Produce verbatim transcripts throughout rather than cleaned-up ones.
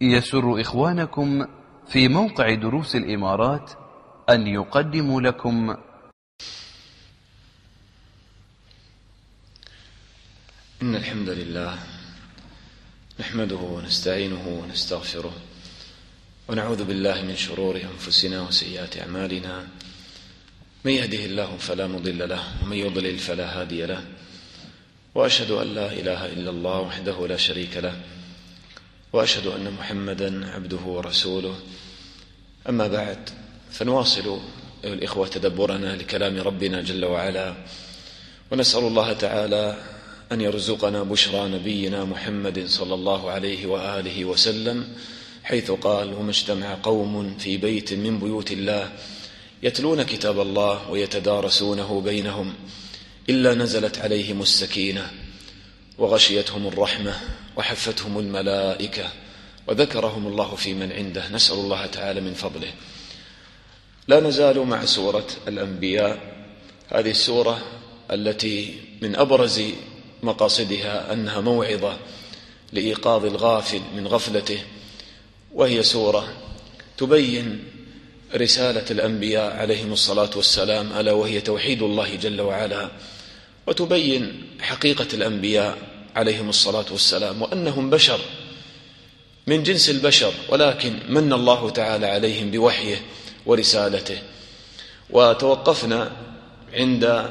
يسر إخوانكم في موقع دروس الإمارات أن يقدموا لكم إن الحمد لله نحمده ونستعينه ونستغفره ونعوذ بالله من شرور أنفسنا وسيئات أعمالنا. من يهده الله فلا مضل له ومن يضلل فلا هادي له، وأشهد أن لا إله إلا الله وحده لا شريك له، وأشهد أن محمدا عبده ورسوله. أما بعد، فنواصل أيها الإخوة تدبرنا لكلام ربنا جل وعلا، ونسأل الله تعالى أن يرزقنا بشرى نبينا محمد صلى الله عليه وآله وسلم، حيث قال: وما اجتمع قوم في بيت من بيوت الله يتلون كتاب الله ويتدارسونه بينهم إلا نزلت عليهم السكينة وغشيتهم الرحمة وحفتهم الملائكة وذكرهم الله في من عنده. نسأل الله تعالى من فضله. لا نزال مع سورة الأنبياء، هذه السورة التي من أبرز مقاصدها أنها موعظة لإيقاظ الغافل من غفلته، وهي سورة تبين رسالة الأنبياء عليهم الصلاة والسلام، ألا وهي توحيد الله جل وعلا، وتبين حقيقة الأنبياء عليهم الصلاة والسلام، وأنهم بشر من جنس البشر، ولكن من الله تعالى عليهم بوحيه ورسالته. وتوقفنا عند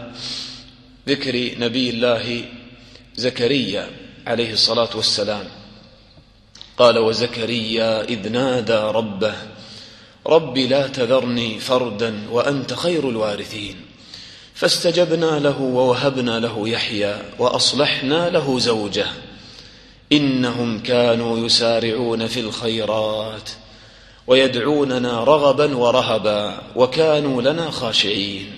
ذكر نبي الله زكريا عليه الصلاة والسلام. قال: وزكريا إذ نادى ربه رب لا تذرني فردا وأنت خير الوارثين فاستجبنا له ووهبنا له يحيى وأصلحنا له زوجه إنهم كانوا يسارعون في الخيرات ويدعوننا رغبا ورهبا وكانوا لنا خاشعين.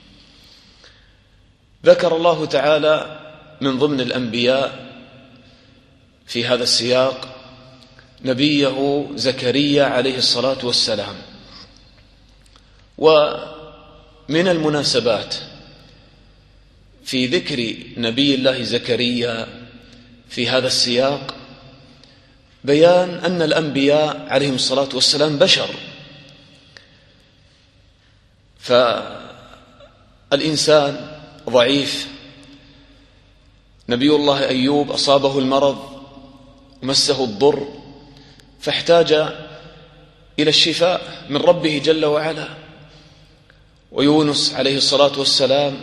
ذكر الله تعالى من ضمن الأنبياء في هذا السياق نبيه زكريا عليه الصلاة والسلام. ومن المناسبات في ذكر نبي الله زكريا في هذا السياق بيان أن الأنبياء عليهم الصلاة والسلام بشر، فالإنسان ضعيف. نبي الله أيوب أصابه المرض ومسه الضر فاحتاج إلى الشفاء من ربه جل وعلا. ويونس عليه الصلاة والسلام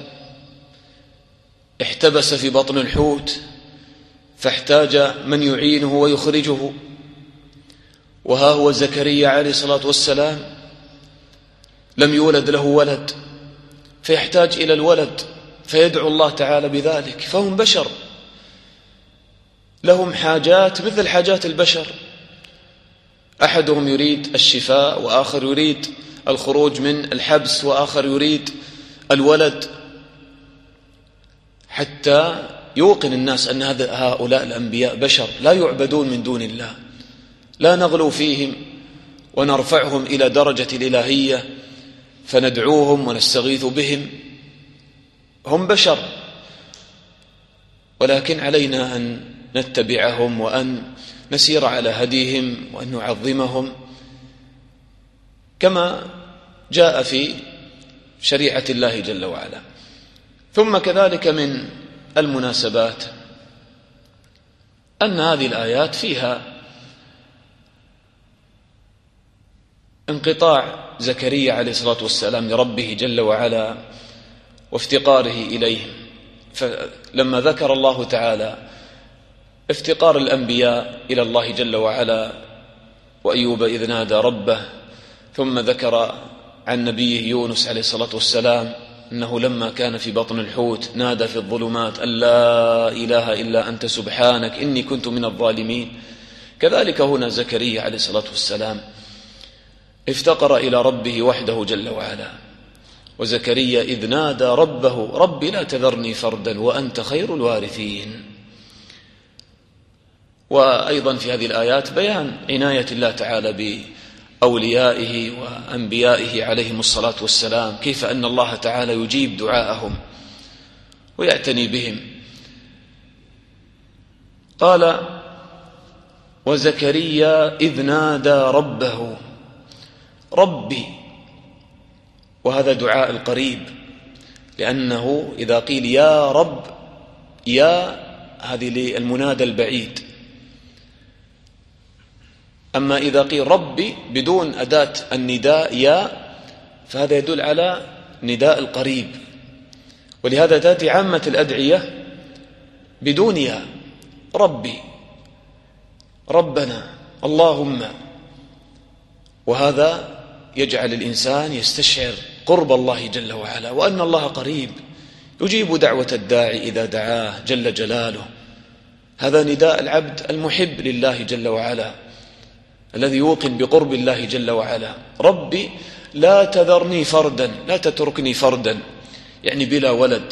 احتبس في بطن الحوت فاحتاج من يعينه ويخرجه. وها هو زكريا عليه الصلاة والسلام لم يولد له ولد فيحتاج إلى الولد فيدعو الله تعالى بذلك. فهم بشر لهم حاجات مثل حاجات البشر، أحدهم يريد الشفاء، وآخر يريد الخروج من الحبس، وآخر يريد الولد، حتى يوقن الناس أن هؤلاء الأنبياء بشر لا يعبدون من دون الله، لا نغلو فيهم ونرفعهم إلى درجة الإلهية فندعوهم ونستغيث بهم. هم بشر، ولكن علينا أن نتبعهم وأن نسير على هديهم وأن نعظمهم كما جاء في شريعة الله جل وعلا. ثم كذلك من المناسبات أن هذه الآيات فيها انقطاع زكريا عليه الصلاة والسلام لربه جل وعلا وافتقاره إليه. فلما ذكر الله تعالى افتقار الأنبياء إلى الله جل وعلا وأيوب إذ نادى ربه، ثم ذكر عن نبيه يونس عليه الصلاة والسلام أنه لما كان في بطن الحوت نادى في الظلمات أن لا إله إلا أنت سبحانك إني كنت من الظالمين. كذلك هنا زكريا عليه الصلاة والسلام افتقر إلى ربه وحده جل وعلا. وزكريا إذ نادى ربه رب لا تذرني فردا وأنت خير الوارثين. وأيضا في هذه الآيات بيان عناية الله تعالى بأوليائه وأنبيائه عليهم الصلاة والسلام، كيف أن الله تعالى يجيب دعاءهم ويعتني بهم. قال: وزكريا إذ نادى ربه ربي، وهذا دعاء القريب، لأنه إذا قيل يا رب، يا هذه للمنادى البعيد، أما إذا قيل ربي بدون أداة النداء يا فهذا يدل على نداء القريب. ولهذا تأتي عامة الأدعية بدون يا، ربي، ربنا، اللهم، وهذا يجعل الإنسان يستشعر قرب الله جل وعلا، وأن الله قريب يجيب دعوة الداعي إذا دعاه جل جلاله. هذا نداء العبد المحب لله جل وعلا الذي يوقن بقرب الله جل وعلا. ربي لا تذرني فردا، لا تتركني فردا، يعني بلا ولد.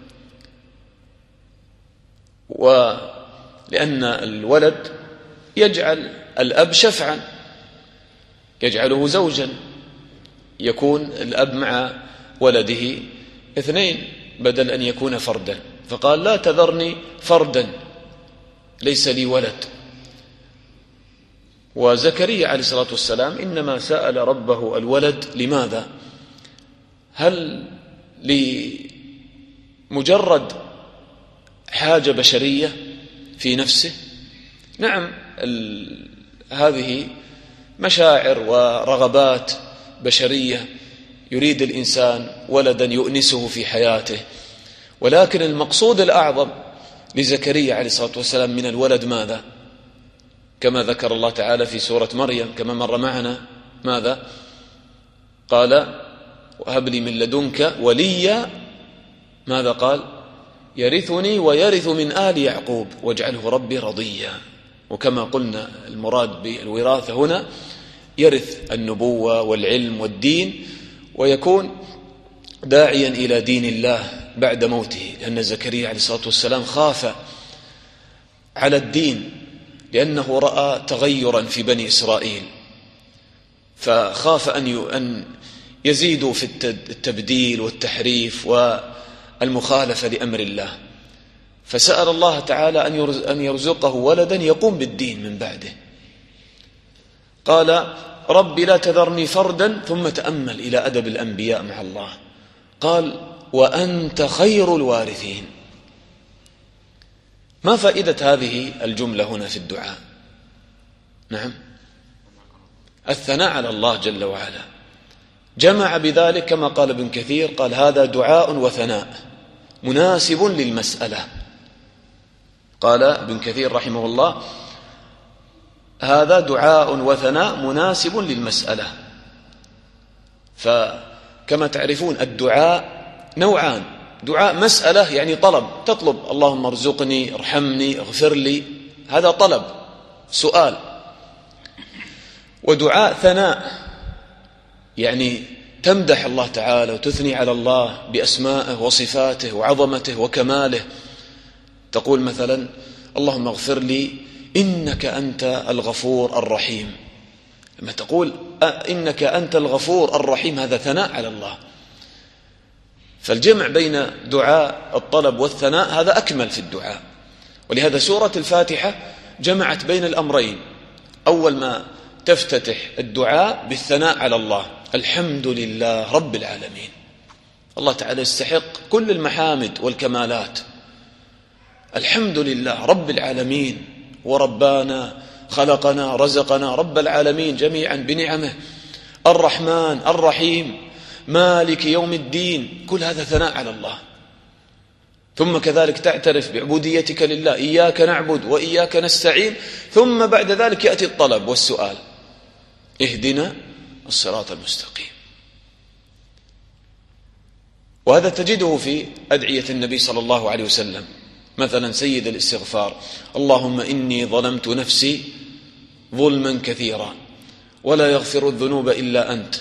ولأن الولد يجعل الأب شفعا، يجعله زوجا، يكون الأب مع ولده اثنين بدل أن يكون فردا، فقال لا تذرني فردا ليس لي ولد. وزكريا عليه الصلاة والسلام إنما سأل ربه الولد لماذا؟ هل لمجرد حاجة بشرية في نفسه؟ نعم، هذه مشاعر ورغبات بشرية، يريد الإنسان ولدا يؤنسه في حياته، ولكن المقصود الأعظم لزكريا عليه الصلاة والسلام من الولد ماذا؟ كما ذكر الله تعالى في سورة مريم كما مر معنا، ماذا؟ قال وهب لي من لدنك وليا، ماذا قال؟ يرثني ويرث من آل يعقوب واجعله ربي رضيا. وكما قلنا المراد بالوراثة هنا يرث النبوة والعلم والدين، ويكون داعيا إلى دين الله بعد موته، لأن زكريا عليه الصلاة والسلام خاف على الدين لأنه رأى تغيرا في بني إسرائيل، فخاف أن يزيدوا في التبديل والتحريف والمخالفة لأمر الله، فسأل الله تعالى أن يرزقه ولدا يقوم بالدين من بعده. قال ربي لا تذرني فردا، ثم تأمل إلى أدب الأنبياء مع الله، قال وأنت خير الوارثين. ما فائدة هذه الجملة هنا في الدعاء؟ نعم، الثناء على الله جل وعلا، جمع بذلك كما قال ابن كثير، قال هذا دعاء وثناء مناسب للمسألة. قال ابن كثير رحمه الله هذا دعاء وثناء مناسب للمسألة. فكما تعرفون الدعاء نوعان، دعاء مسألة يعني طلب، تطلب اللهم ارزقني، ارحمني، اغفر لي، هذا طلب سؤال. ودعاء ثناء يعني تمدح الله تعالى وتثني على الله بأسمائه وصفاته وعظمته وكماله، تقول مثلا اللهم اغفر لي إنك أنت الغفور الرحيم. لما تقول إنك أنت الغفور الرحيم هذا ثناء على الله. فالجمع بين دعاء الطلب والثناء هذا أكمل في الدعاء. ولهذا سورة الفاتحة جمعت بين الأمرين، أول ما تفتتح الدعاء بالثناء على الله، الحمد لله رب العالمين، الله تعالى يستحق كل المحامد والكمالات، الحمد لله رب العالمين، وربانا خلقنا رزقنا رب العالمين جميعا بنعمه، الرحمن الرحيم مالك يوم الدين، كل هذا ثناء على الله. ثم كذلك تعترف بعبوديتك لله، إياك نعبد وإياك نستعين، ثم بعد ذلك يأتي الطلب والسؤال، اهدنا الصراط المستقيم. وهذا تجده في أدعية النبي صلى الله عليه وسلم، مثلا سيد الاستغفار اللهم إني ظلمت نفسي ظلما كثيرا ولا يغفر الذنوب إلا أنت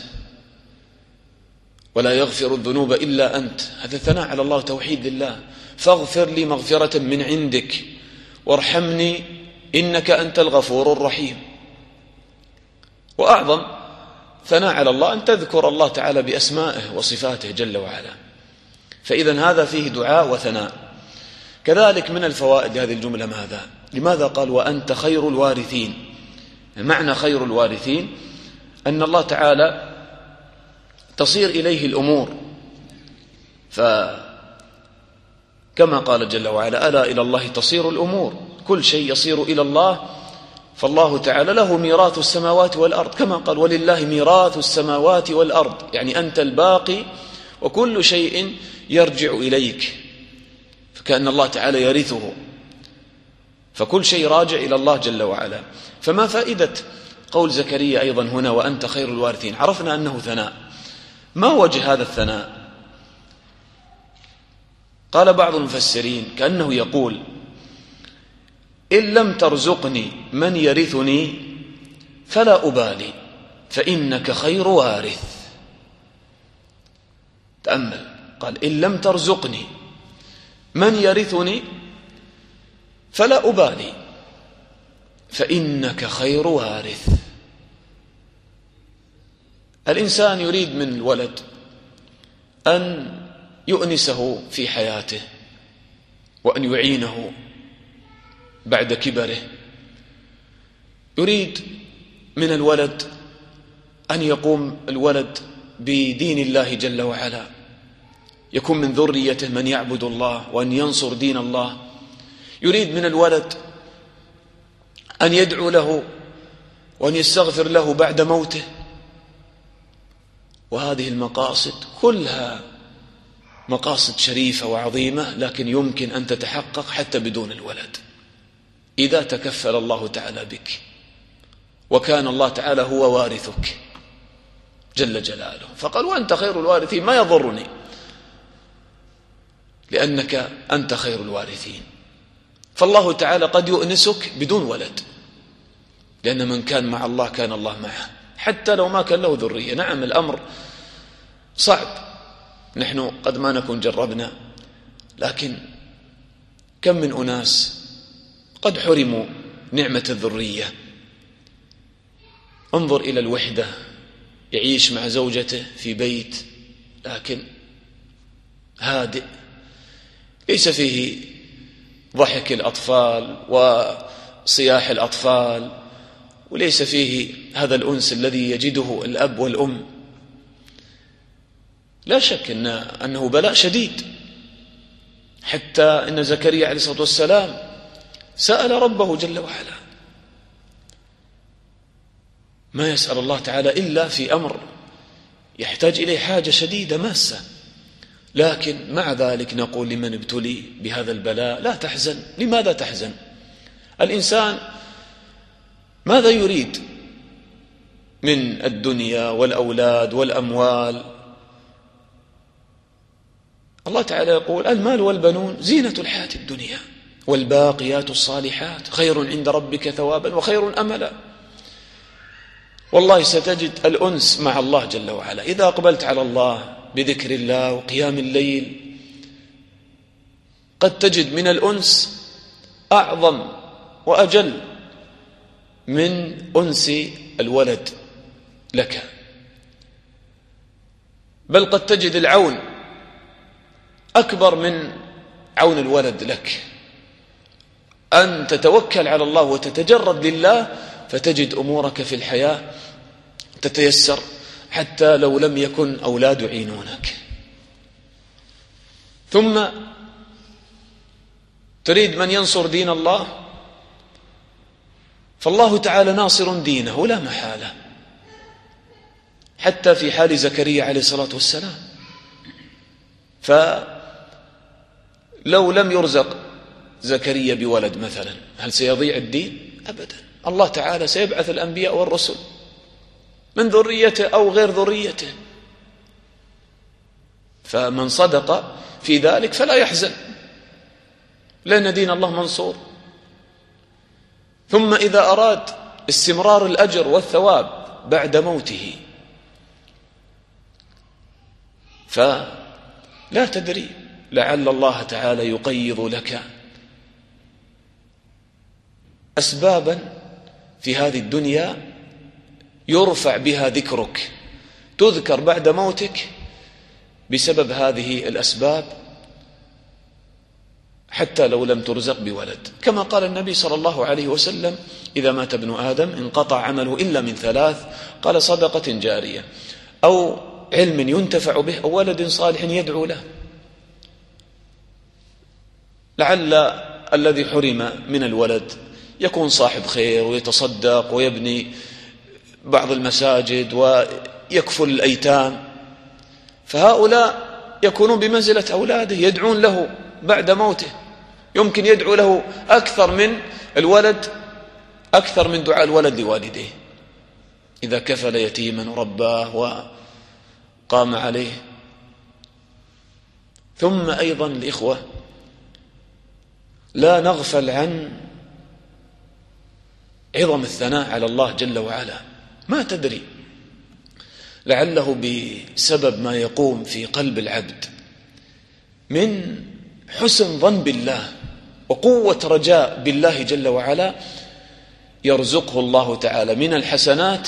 ولا يغفر الذنوب إلا أنت، هذا ثناء على الله توحيد لله، فاغفر لي مغفرة من عندك وارحمني إنك أنت الغفور الرحيم. وأعظم ثناء على الله أن تذكر الله تعالى بأسمائه وصفاته جل وعلا. فإذا هذا فيه دعاء وثناء. كذلك من الفوائد هذه الجملة ماذا؟ لماذا قال وأنت خير الوارثين؟ معنى خير الوارثين أن الله تعالى تصير إليه الأمور، فكما قال جل وعلا: ألا إلى الله تصير الأمور، كل شيء يصير إلى الله. فالله تعالى له ميراث السماوات والأرض، كما قال: ولله ميراث السماوات والأرض، يعني أنت الباقي وكل شيء يرجع إليك، فكأن الله تعالى يرثه، فكل شيء راجع إلى الله جل وعلا. فما فائدة قول زكريا أيضا هنا: وأنت خير الوارثين؟ عرفنا أنه ثناء. ما وجه هذا الثناء؟ قال بعض المفسرين كأنه يقول: إن لم ترزقني من يرثني فلا أبالي، فإنك خير وارث. تأمل، قال: إن لم ترزقني من يرثني فلا أبالي، فإنك خير وارث. الإنسان يريد من الولد أن يؤنسه في حياته وأن يعينه بعد كبره، يريد من الولد أن يقوم الولد بدين الله جل وعلا، يكون من ذريته من يعبد الله وأن ينصر دين الله، يريد من الولد أن يدعو له وأن يستغفر له بعد موته. وهذه المقاصد كلها مقاصد شريفة وعظيمة، لكن يمكن أن تتحقق حتى بدون الولد إذا تكفل الله تعالى بك وكان الله تعالى هو وارثك جل جلاله. فقال: وأنت خير الوارثين، ما يضرني لأنك أنت خير الوارثين. فالله تعالى قد يؤنسك بدون ولد، لأن من كان مع الله كان الله معه، حتى لو ما كان له ذرية. نعم الأمر صعب، نحن قد ما نكون جربنا، لكن كم من أناس قد حرموا نعمة الذرية. انظر إلى الوحدة، يعيش مع زوجته في بيت لكن هادئ، ليس فيه ضحك الأطفال وصياح الأطفال، وليس فيه هذا الأنس الذي يجده الأب والأم. لا شك إن أنه بلاء شديد، حتى إن زكريا عليه الصلاة والسلام سأل ربه جل وعلا، ما يسأل الله تعالى إلا في أمر يحتاج إليه حاجة شديدة ماسة، لكن مع ذلك نقول لمن ابتلي بهذا البلاء: لا تحزن. لماذا تحزن؟ الإنسان ماذا يريد من الدنيا والأولاد والأموال؟ الله تعالى يقول: المال والبنون زينة الحياة الدنيا والباقيات الصالحات خير عند ربك ثوابا وخير أملا. والله ستجد الأنس مع الله جل وعلا إذا أقبلت على الله بذكر الله وقيام الليل. قد تجد من الأنس أعظم وأجل من أنس الولد لك، بل قد تجد العون أكبر من عون الولد لك، أن تتوكل على الله وتتجرد لله، فتجد أمورك في الحياة تتيسر حتى لو لم يكن أولاد يعينونك. ثم تريد من ينصر دين الله، فالله تعالى ناصر دينه لا محالة، حتى في حال زكريا عليه الصلاة والسلام. فلو لم يرزق زكريا بولد مثلا، هل سيضيع الدين؟ أبدا، الله تعالى سيبعث الأنبياء والرسل من ذريته أو غير ذريته، فمن صدق في ذلك فلا يحزن، لأن دين الله منصور. ثم إذا أراد استمرار الأجر والثواب بعد موته، فلا تدري، لعل الله تعالى يقيض لك أسبابا في هذه الدنيا يرفع بها ذكرك، تذكر بعد موتك بسبب هذه الأسباب، حتى لو لم ترزق بولد، كما قال النبي صلى الله عليه وسلم: إذا مات ابن آدم انقطع عمله إلا من ثلاث، قال: صدقة جارية، أو علم ينتفع به، أو ولد صالح يدعو له. لعل الذي حرم من الولد يكون صاحب خير ويتصدق ويبني بعض المساجد ويكفل الأيتام، فهؤلاء يكونون بمنزلة أولاده، يدعون له بعد موته، يمكن يدعو له أكثر من الولد، أكثر من دعاء الولد لوالديه إذا كفل يتيما ورباه وقام عليه. ثم أيضا الإخوة لا نغفل عن عظم الثناء على الله جل وعلا. ما تدري، لعله بسبب ما يقوم في قلب العبد من حسن ظن بالله وقوة رجاء بالله جل وعلا، يرزقه الله تعالى من الحسنات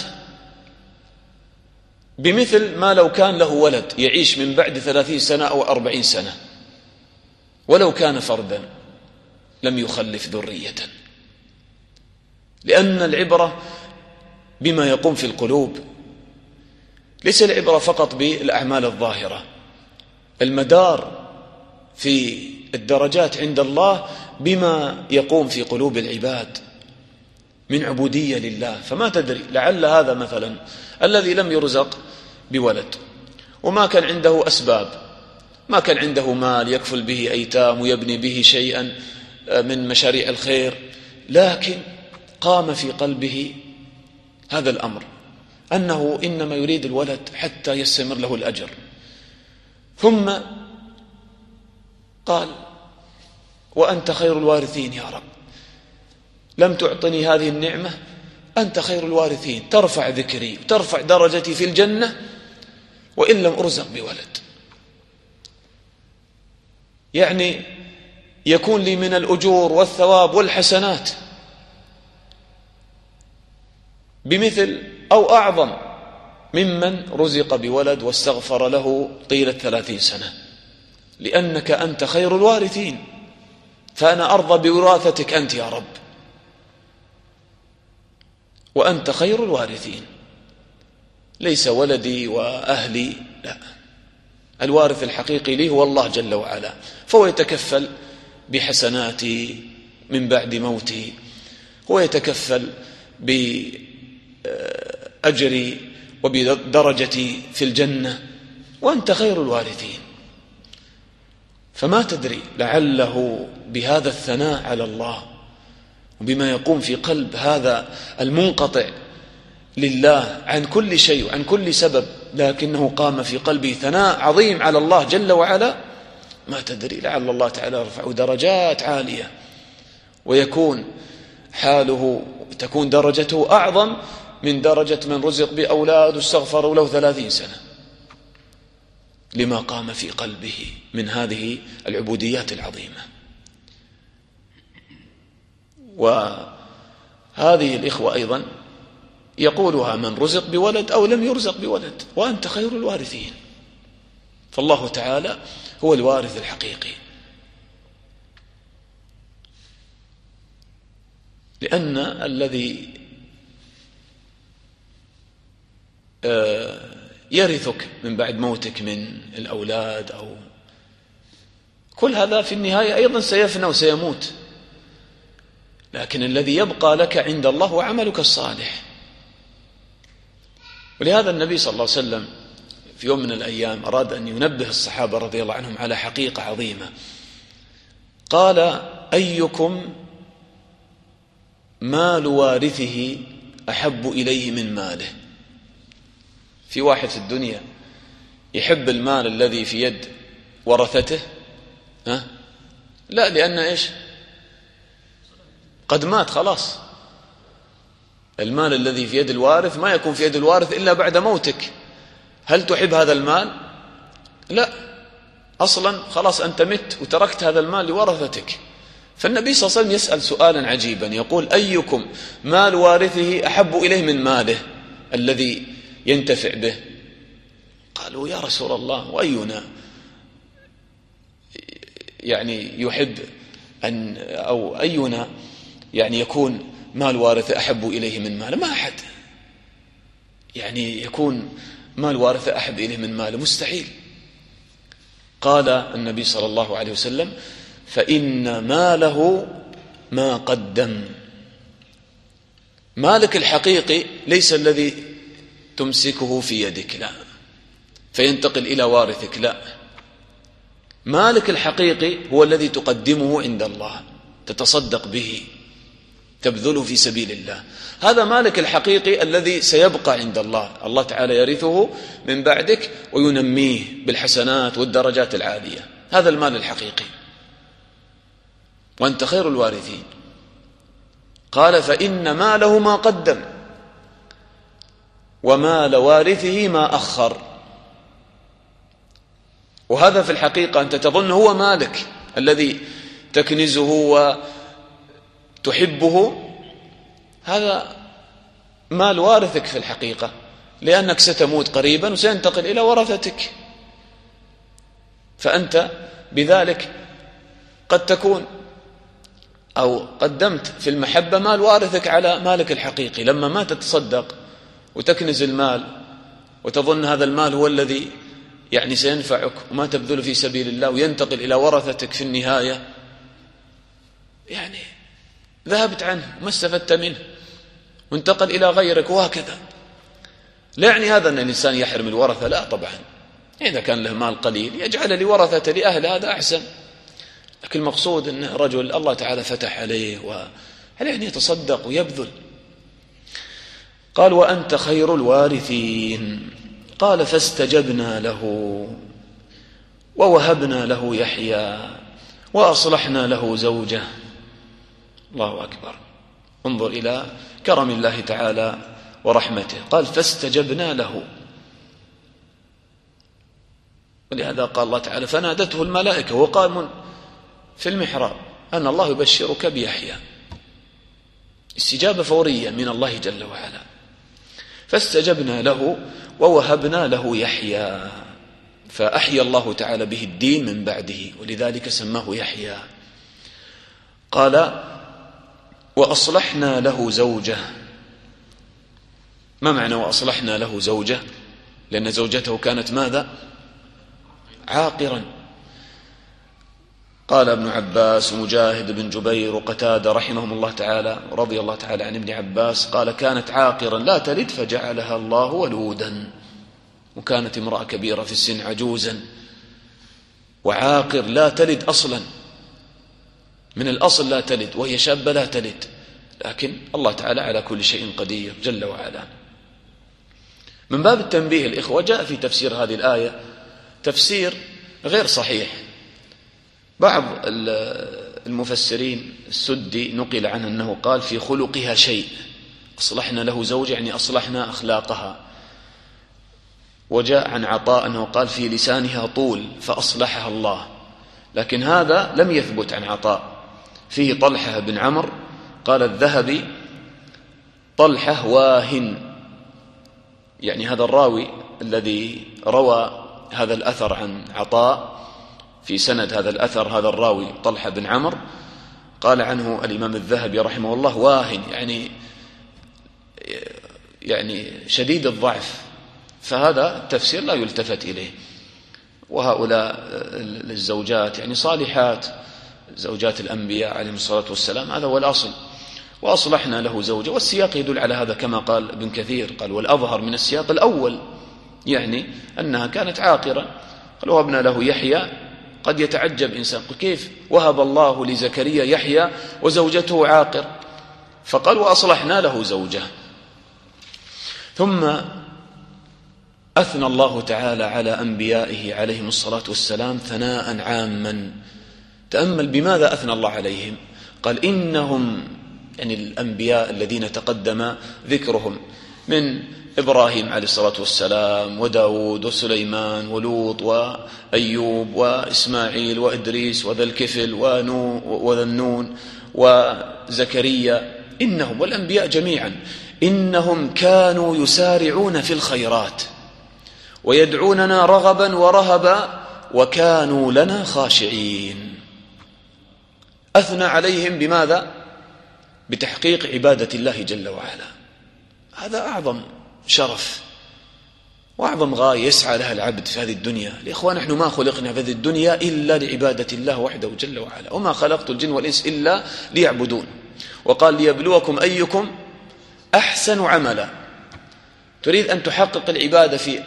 بمثل ما لو كان له ولد يعيش من بعد ثلاثين سنة أو أربعين سنة، ولو كان فردا لم يخلف ذرية. لأن العبرة بما يقوم في القلوب، ليس العبرة فقط بالأعمال الظاهرة. المدار في الدرجات عند الله بما يقوم في قلوب العباد من عبودية لله. فما تدري، لعل هذا مثلا الذي لم يرزق بولد وما كان عنده أسباب، ما كان عنده مال يكفل به أيتام ويبني به شيئا من مشاريع الخير، لكن قام في قلبه هذا الأمر، أنه إنما يريد الولد حتى يستمر له الأجر. ثم قال: وأنت خير الوارثين يا رب، لم تعطني هذه النعمة، أنت خير الوارثين، ترفع ذكري وترفع درجتي في الجنة وإن لم أرزق بولد. يعني يكون لي من الأجور والثواب والحسنات بمثل أو أعظم ممن رزق بولد واستغفر له طيلة ثلاثين سنة، لأنك أنت خير الوارثين، فأنا أرضى بوراثتك أنت يا رب، وأنت خير الوارثين، ليس ولدي وأهلي، لا، الوارث الحقيقي لي هو الله جل وعلا، فهو يتكفل بحسناتي من بعد موتي، هو يتكفل بأجري وبدرجتي في الجنة، وأنت خير الوارثين. فما تدري، لعله بهذا الثناء على الله وبما يقوم في قلب هذا المنقطع لله عن كل شيء وعن كل سبب، لكنه قام في قلبه ثناء عظيم على الله جل وعلا، ما تدري، لعل الله تعالى يرفع درجات عالية ويكون حاله، تكون درجته أعظم من درجة من رزق بأولاد واستغفروا له ثلاثين سنة، لما قام في قلبه من هذه العبوديات العظيمة. وهذه الإخوة أيضا يقولها من رزق بولد أو لم يرزق بولد، وأنت خير الوارثين، فالله تعالى هو الوارث الحقيقي. لأن الذي يرثك من بعد موتك من الأولاد أو كل هذا في النهاية أيضا سيفنى وسيموت، لكن الذي يبقى لك عند الله هو عملك الصالح. ولهذا النبي صلى الله عليه وسلم في يوم من الأيام أراد أن ينبه الصحابة رضي الله عنهم على حقيقة عظيمة، قال: أيكم مال وارثه أحب إليه من ماله؟ في واحد في الدنيا يحب المال الذي في يد ورثته؟ ها؟ لا، لأن إيش؟ قد مات خلاص. المال الذي في يد الوارث ما يكون في يد الوارث إلا بعد موتك. هل تحب هذا المال؟ لا، أصلا خلاص أنت مت وتركت هذا المال لورثتك. فالنبي صلى الله عليه وسلم يسأل سؤالا عجيبا، يقول: أيكم مال وارثه أحب إليه من ماله الذي ينتفع به؟ قالوا: يا رسول الله، وأينا يعني يحب أن أو أينا يعني يكون مال وارث أحب إليه من ماله؟ ما أحد يعني يكون مال وارث أحب إليه من ماله، مستحيل. قال النبي صلى الله عليه وسلم: فإن ماله ما قدم. مالك الحقيقي ليس الذي تمسكه في يدك، لا، فينتقل إلى وارثك، لا، مالك الحقيقي هو الذي تقدمه عند الله، تتصدق به، تبذله في سبيل الله. هذا مالك الحقيقي الذي سيبقى عند الله، الله تعالى يرثه من بعدك وينميه بالحسنات والدرجات العالية. هذا المال الحقيقي، وأنت خير الوارثين. قال: فإن ماله ما قدم ومال وارثه ما أخر. وهذا في الحقيقة أنت تظن هو مالك الذي تكنزه وتحبه، هذا مال وارثك في الحقيقة، لأنك ستموت قريبا وسينتقل إلى ورثتك، فأنت بذلك قد تكون أو قدمت في المحبة مال وارثك على مالك الحقيقي. لما ما تتصدق وتكنز المال وتظن هذا المال هو الذي يعني سينفعك وما تبذل في سبيل الله وينتقل إلى ورثتك في النهاية، يعني ذهبت عنه وما استفدت منه وانتقل إلى غيرك، وهكذا. لا يعني هذا أن الإنسان يحرم الورثة، لا طبعا، إذا كان له مال قليل يجعل لورثته لأهل، هذا أحسن. لكن المقصود أن رجل الله تعالى فتح عليه وعليه أن يتصدق ويبذل. قال: وأنت خير الوارثين. قال: فاستجبنا له ووهبنا له يحيى وأصلحنا له زوجه. الله أكبر، انظر إلى كرم الله تعالى ورحمته. قال: فاستجبنا له، ولهذا قال الله تعالى: فنادته الملائكة وقام في المحراب أن الله يبشرك بيحيى. استجابة فورية من الله جل وعلا. فاستجبنا له ووهبنا له يحيى، فأحيا الله تعالى به الدين من بعده، ولذلك سماه يحيى. قال: وأصلحنا له زوجه. ما معنى وأصلحنا له زوجه؟ لأن زوجته كانت ماذا؟ عاقرا. قال ابن عباس ومجاهد بن جبير وقتادة رحمهم الله تعالى، رضي الله تعالى عن ابن عباس، قال: كانت عاقرا لا تلد فجعلها الله ولودا. وكانت امرأة كبيرة في السن عجوزا وعاقر لا تلد أصلا، من الأصل لا تلد، وهي شابة لا تلد، لكن الله تعالى على كل شيء قدير جل وعلا. من باب التنبيه الإخوة، جاء في تفسير هذه الآية تفسير غير صحيح. بعض المفسرين السدي نقل عنه أنه قال: في خلقها شيء، أصلحنا له زوج يعني أصلحنا أخلاقها. وجاء عن عطاء أنه قال: في لسانها طول فأصلحها الله، لكن هذا لم يثبت عن عطاء. فيه طلحة بن عمرو، قال الذهبي: طلحة واهن، يعني هذا الراوي الذي روى هذا الأثر عن عطاء، في سند هذا الأثر هذا الراوي طلحة بن عمرو، قال عنه الإمام الذهبي رحمه الله: واهن، يعني يعني شديد الضعف. فهذا تفسير لا يلتفت إليه. وهؤلاء الزوجات يعني صالحات، زوجات الأنبياء عليهم الصلاة والسلام، هذا هو الأصل. وأصلحنا له زوجة، والسياق يدل على هذا كما قال ابن كثير، قال: والأظهر من السياق الأول، يعني أنها كانت عاقرة. قال: وهبنا له يحيى. قد يتعجب إنسان، كيف وهب الله لزكريا يحيى وزوجته عاقر؟ فقال: وأصلحنا له زوجه. ثم أثنى الله تعالى على أنبيائه عليهم الصلاة والسلام ثناء عاما. تأمل بماذا أثنى الله عليهم. قال: إنهم، يعني الأنبياء الذين تقدم ذكرهم، من إبراهيم عليه الصلاة والسلام وداود وسليمان ولوط وأيوب وإسماعيل وإدريس وذا الكفل وذا النون وزكريا، إنهم والأنبياء جميعا، إنهم كانوا يسارعون في الخيرات ويدعوننا رغبا ورهبا وكانوا لنا خاشعين. أثنى عليهم بماذا؟ بتحقيق عبادة الله جل وعلا. هذا أعظم شرف وأعظم غاية يسعى لها العبد في هذه الدنيا. الإخوان نحن ما خلقنا في هذه الدنيا إلا لعبادة الله وحده جل وعلا، وما خلقت الجن والإنس إلا ليعبدون. وقال ليبلوكم أيكم أحسن عملا. تريد أن تحقق العبادة في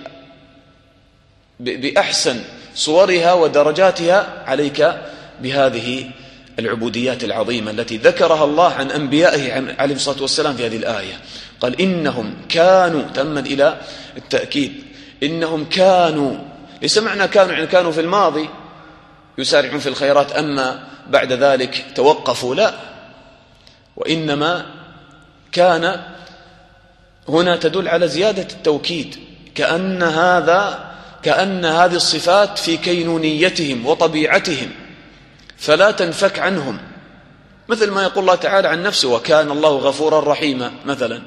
بأحسن صورها ودرجاتها، عليك بهذه العبوديات العظيمة التي ذكرها الله عن أنبيائه عليه الصلاة والسلام في هذه الآية. قال إنهم كانوا، تأمل إلى التأكيد، إنهم كانوا، ليس معنى كانوا يعني كانوا في الماضي يسارعون في الخيرات أما بعد ذلك توقفوا، لا، وإنما كان هنا تدل على زيادة التوكيد، كأن هذا كأن هذه الصفات في كينونيتهم وطبيعتهم فلا تنفك عنهم، مثل ما يقول الله تعالى عن نفسه وكان الله غفورا رحيما مثلا.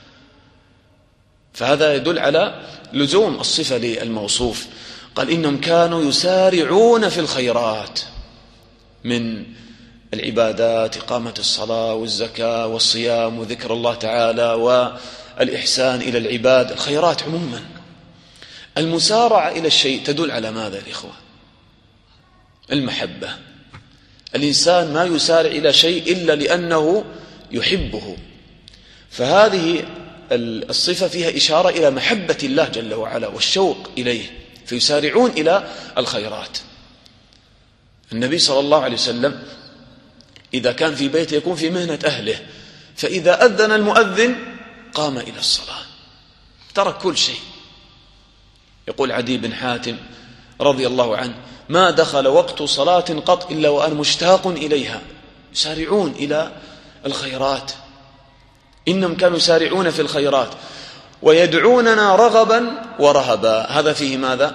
فهذا يدل على لزوم الصفة للموصوف. قال إنهم كانوا يسارعون في الخيرات من العبادات، إقامة الصلاة والزكاة والصيام وذكر الله تعالى والإحسان إلى العباد، الخيرات عموما. المسارعة إلى الشيء تدل على ماذا الإخوة؟ المحبة. الإنسان ما يسارع إلى شيء إلا لأنه يحبه، فهذه الصفة فيها إشارة إلى محبة الله جل وعلا والشوق إليه، فيسارعون إلى الخيرات. النبي صلى الله عليه وسلم إذا كان في بيته يكون في مهنة أهله، فإذا أذن المؤذن قام إلى الصلاة، ترك كل شيء. يقول عدي بن حاتم رضي الله عنه ما دخل وقت صلاة قط إلا وأنا مشتاق إليها. يسارعون إلى الخيرات، إنهم كانوا يسارعون في الخيرات ويدعوننا رغبا ورهبا. هذا فيه ماذا؟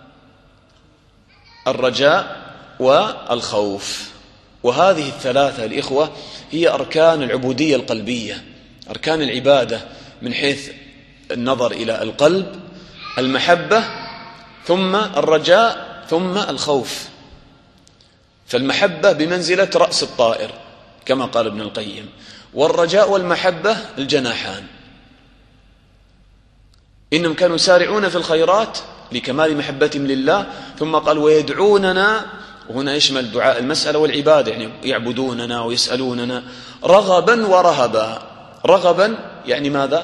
الرجاء والخوف. وهذه الثلاثة الإخوة هي أركان العبودية القلبية، أركان العبادة من حيث النظر إلى القلب، المحبة ثم الرجاء ثم الخوف. فالمحبة بمنزلة رأس الطائر كما قال ابن القيم، والرجاء والمحبة الجناحان. إنهم كانوا يسارعون في الخيرات لكمال محبتهم لله، ثم قال ويدعوننا، وهنا يشمل دعاء المسألة والعبادة، يعني يعبدوننا ويسألوننا رغبا ورهبا. رغبا يعني ماذا؟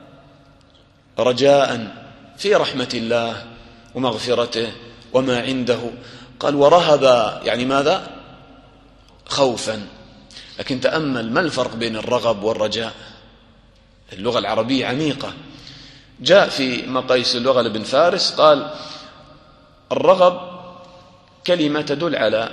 رجاء في رحمة الله ومغفرته وما عنده. قال ورهبا يعني ماذا؟ خوفا. لكن تأمل ما الفرق بين الرغب والرجاء؟ اللغة العربية عميقة. جاء في مقاييس اللغة لابن فارس قال الرغب كلمة تدل على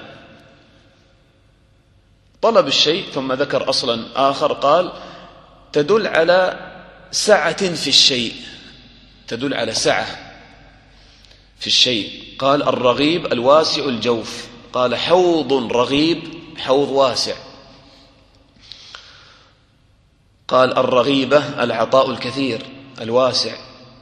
طلب الشيء، ثم ذكر أصلا آخر قال تدل على سعة في الشيء، تدل على سعة في الشيء. قال الرغيب الواسع الجوف، قال حوض رغيب حوض واسع. قال الرغيبة العطاء الكثير الواسع.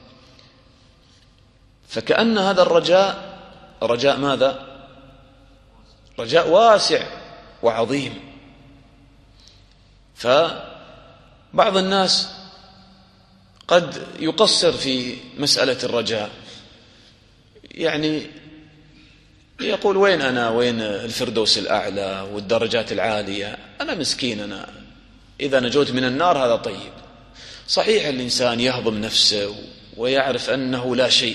فكأن هذا الرجاء رجاء ماذا؟ رجاء واسع وعظيم. فبعض الناس قد يقصر في مسألة الرجاء، يعني يقول وين أنا، وين الفردوس الأعلى والدرجات العالية، أنا مسكين، أنا إذا نجوت من النار هذا طيب. صحيح الإنسان يهضم نفسه ويعرف أنه لا شيء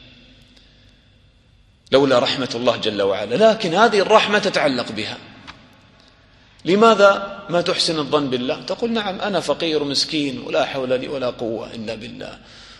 لولا رحمة الله جل وعلا، لكن هذه الرحمة تتعلق بها. لماذا ما تحسن الظن بالله؟ تقول نعم أنا فقير مسكين ولا حول لي ولا قوة إلا بالله،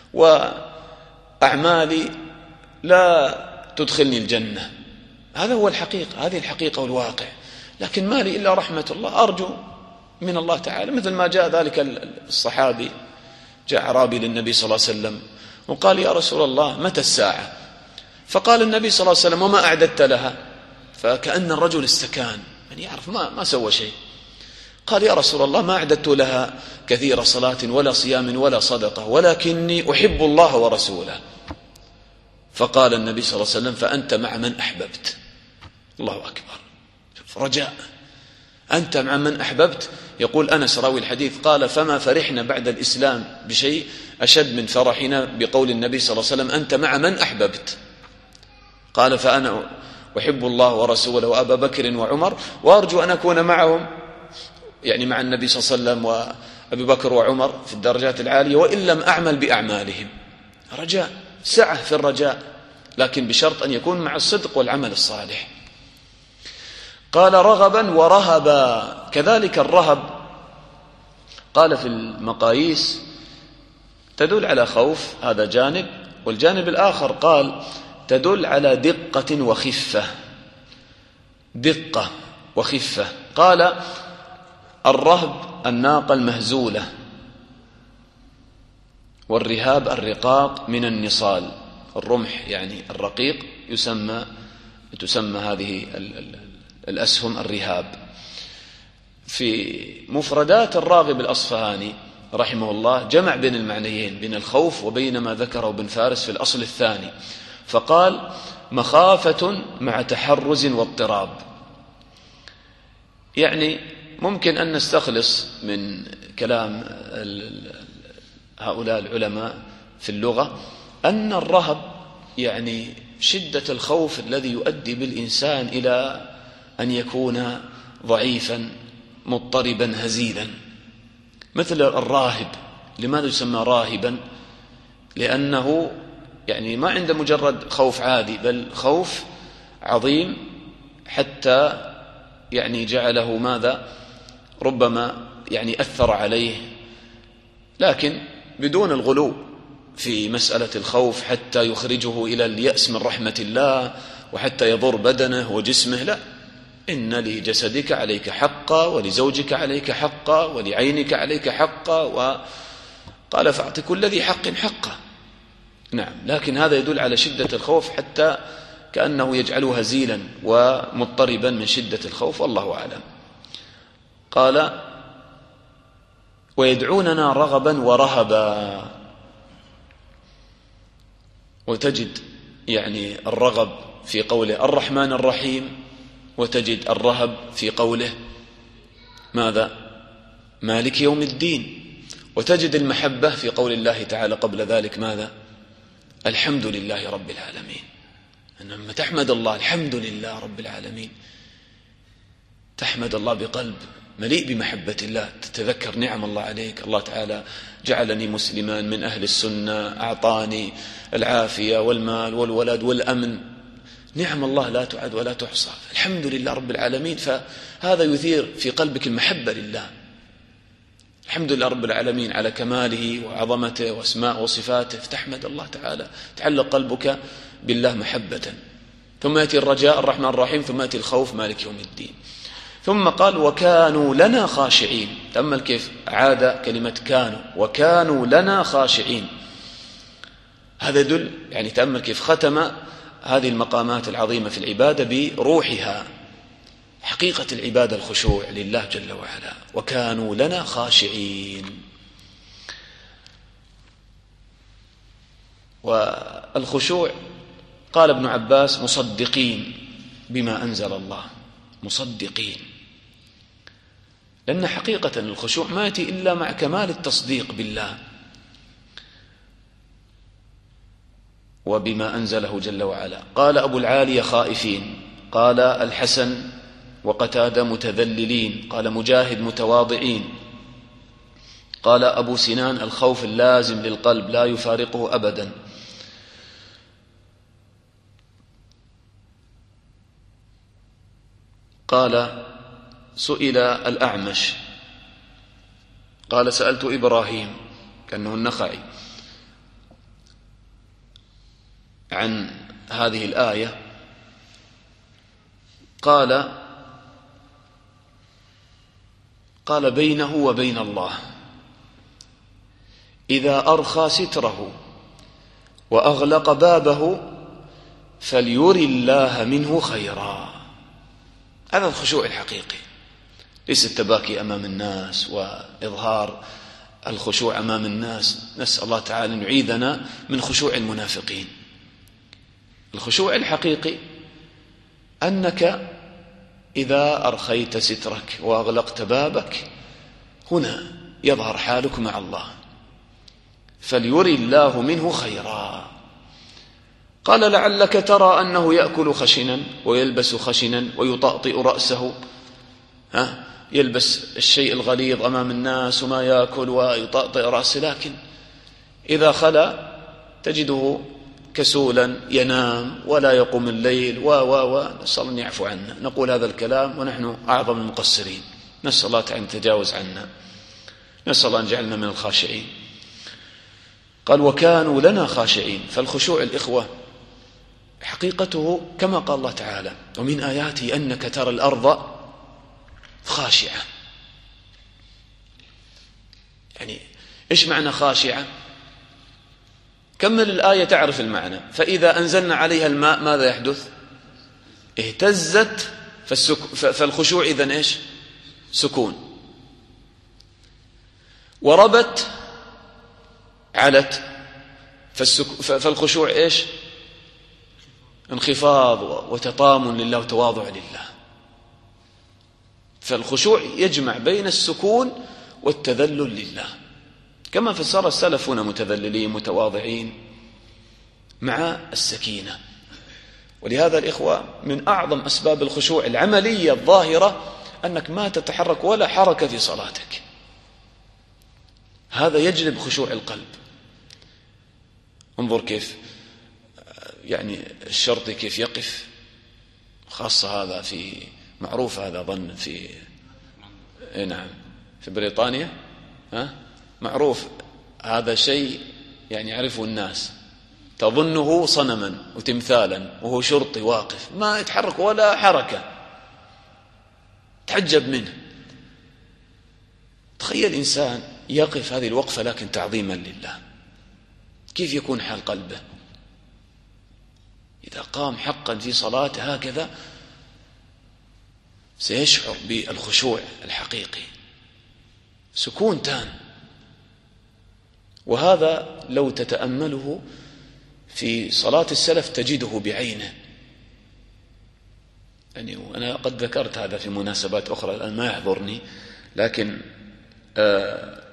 وأعمالي لا تدخلني الجنة. هذا هو الحقيقة، هذه الحقيقة والواقع. لكن ما لي إلا رحمة الله، أرجو من الله تعالى، مثل ما جاء ذلك الصحابي، جاء أعرابي للنبي صلى الله عليه وسلم وقال يا رسول الله متى الساعة؟ فقال النبي صلى الله عليه وسلم وما أعددت لها؟ فكأن الرجل استكان، يعني يعرف ما, ما سوى شيء. قال يا رسول الله ما أعددت لها كثير صلاة ولا صيام ولا صدقة، ولكني أحب الله ورسوله. فقال النبي صلى الله عليه وسلم فأنت مع من أحببت. الله أكبر. رجاء أنت مع من أحببت. يقول أنس راوي الحديث قال فما فرحنا بعد الإسلام بشيء أشد من فرحنا بقول النبي صلى الله عليه وسلم أنت مع من أحببت. قال فأنا أحب الله ورسوله وأبا بكر وعمر وأرجو أن أكون معهم، يعني مع النبي صلى الله عليه وسلم وأبي بكر وعمر في الدرجات العالية، وإن لم أعمل بأعمالهم. رجاء، سعة في الرجاء، لكن بشرط أن يكون مع الصدق والعمل الصالح. قال رغبا ورهبا. كذلك الرهب قال في المقاييس تدل على خوف، هذا جانب، والجانب الآخر قال تدل على دقة وخفة. دقة وخفة. قال الرهب الناقة المهزولة، والرهاب الرقاق من النصال، الرمح يعني الرقيق يسمى تسمى هذه الأسهم الرهاب. في مفردات الراغب الأصفهاني رحمه الله جمع بين المعنيين، بين الخوف وبين ما ذكره ابن فارس في الأصل الثاني، فقال مخافة مع تحرز واضطراب. يعني ممكن أن نستخلص من كلام هؤلاء العلماء في اللغة أن الرهب يعني شدة الخوف الذي يؤدي بالإنسان إلى أن يكون ضعيفا مضطربا هزيلا، مثل الراهب. لماذا يسمى راهبا؟ لأنه يعني ما عنده مجرد خوف عادي، بل خوف عظيم حتى يعني جعله ماذا؟ ربما يعني أثر عليه، لكن بدون الغلو في مسألة الخوف حتى يخرجه إلى اليأس من رحمة الله وحتى يضر بدنه وجسمه. لا، إن لجسدك عليك حقا، ولزوجك عليك حقا، ولعينك عليك حقا، وقال فأعط كل ذي حق حقه. نعم، لكن هذا يدل على شدة الخوف حتى كأنه يجعله هزيلا ومضطربا من شدة الخوف، والله أعلم. قال ويدعوننا رغبا ورهبا. وتجد يعني الرغب في قوله الرحمن الرحيم، وتجد الرهب في قوله ماذا؟ مالك يوم الدين. وتجد المحبة في قول الله تعالى قبل ذلك ماذا؟ الحمد لله رب العالمين. لما تحمد الله الحمد لله رب العالمين، تحمد الله بقلب مليء بمحبة الله، تتذكر نعم الله عليك. الله تعالى جعلني مسلما من أهل السنة، أعطاني العافية والمال والولد والأمن، نعم الله لا تعد ولا تحصى، الحمد لله رب العالمين. فهذا يثير في قلبك المحبة لله. الحمد لله رب العالمين على كماله وعظمته واسماء وصفاته، فتحمد الله تعالى، تعلق قلبك بالله محبة. ثم يأتي الرجاء الرحمن الرحيم، ثم يأتي الخوف مالك يوم الدين. ثم قال وكانوا لنا خاشعين. تأمل كيف عاد كلمة كانوا، وكانوا لنا خاشعين. هذا يدل يعني تأمل كيف ختم هذه المقامات العظيمة في العبادة بروحها. حقيقة العبادة الخشوع لله جل وعلا. وكانوا لنا خاشعين. والخشوع قال ابن عباس مصدقين بما أنزل الله، مصدقين، لأن حقيقة الخشوع ما يأتي إلا مع كمال التصديق بالله وبما أنزله جل وعلا. قال أبو العالية خائفين، قال الحسن وقتادة متذللين، قال مجاهد متواضعين، قال أبو سنان الخوف اللازم للقلب لا يفارقه أبدا. قال سئل الأعمش قال سألت إبراهيم كأنه النخعي عن هذه الآية، قال قال بينه وبين الله إذا أرخى ستره وأغلق بابه فليري الله منه خيرا. هذا الخشوع الحقيقي، ليس التباكي أمام الناس وإظهار الخشوع أمام الناس. نسأل الله تعالى أن يعيذنا من خشوع المنافقين. الخشوع الحقيقي أنك إذا أرخيت سترك وأغلقت بابك هنا يظهر حالك مع الله، فليري الله منه خيرا. قال لعلك ترى أنه يأكل خشنا ويلبس خشنا ويطأطئ رأسه، ها يلبس الشيء الغليظ أمام الناس وما يأكل ويطأطئ رأسه، لكن إذا خلا تجده كسولا ينام ولا يقوم الليل و و و نسأل أن يعفو عنا. نقول هذا الكلام ونحن أعظم المقصرين، نسأل الله أن يتجاوز عنا، نسأل الله أن يجعلنا من الخاشعين. قال وكانوا لنا خاشعين. فالخشوع الإخوة حقيقته كما قال الله تعالى ومن آياته أنك ترى الأرض خاشعة. يعني إيش معنى خاشعة؟ كمل الآية تعرف المعنى. فإذا أنزلنا عليها الماء ماذا يحدث؟ اهتزت. فالخشوع إذن إيش؟ سكون. وربت علت. فالخشوع إيش؟ انخفاض وتطامن لله وتواضع لله. فالخشوع يجمع بين السكون والتذلل لله، كما فسر السلف هنا متذللين متواضعين مع السكينة. ولهذا الإخوة من أعظم أسباب الخشوع العملية الظاهرة أنك ما تتحرك ولا حركة في صلاتك، هذا يجلب خشوع القلب. انظر كيف يعني الشرطي كيف يقف، خاصة هذا في معروف هذا ظن في نعم في بريطانيا، ها معروف هذا شيء يعني يعرفه الناس، تظنه صنما وتمثالا وهو شرطي واقف ما يتحرك ولا حركة، تعجب منه. تخيل إنسان يقف هذه الوقفة لكن تعظيما لله، كيف يكون حال قلبه إذا قام حقا في صلاته هكذا؟ سيشعر بالخشوع الحقيقي، سكون تام. وهذا لو تتأمله في صلاة السلف تجده بعينه. يعني أنا قد ذكرت هذا في مناسبات أخرى الآن ما يحضرني، لكن آه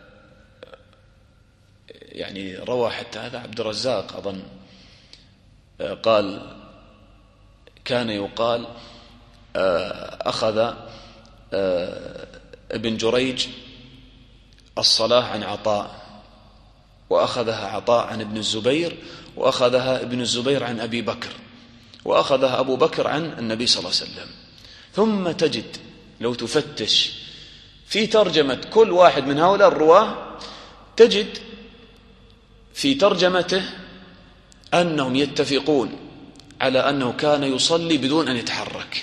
يعني روى حتى هذا عبد الرزاق أظن آه قال كان يقال آه أخذ آه ابن جريج الصلاة عن عطاء، وأخذها عطاء عن ابن الزبير، وأخذها ابن الزبير عن أبي بكر، وأخذها أبو بكر عن النبي صلى الله عليه وسلم. ثم تجد لو تفتش في ترجمة كل واحد من هؤلاء الرواه تجد في ترجمته أنهم يتفقون على أنه كان يصلي بدون أن يتحرك.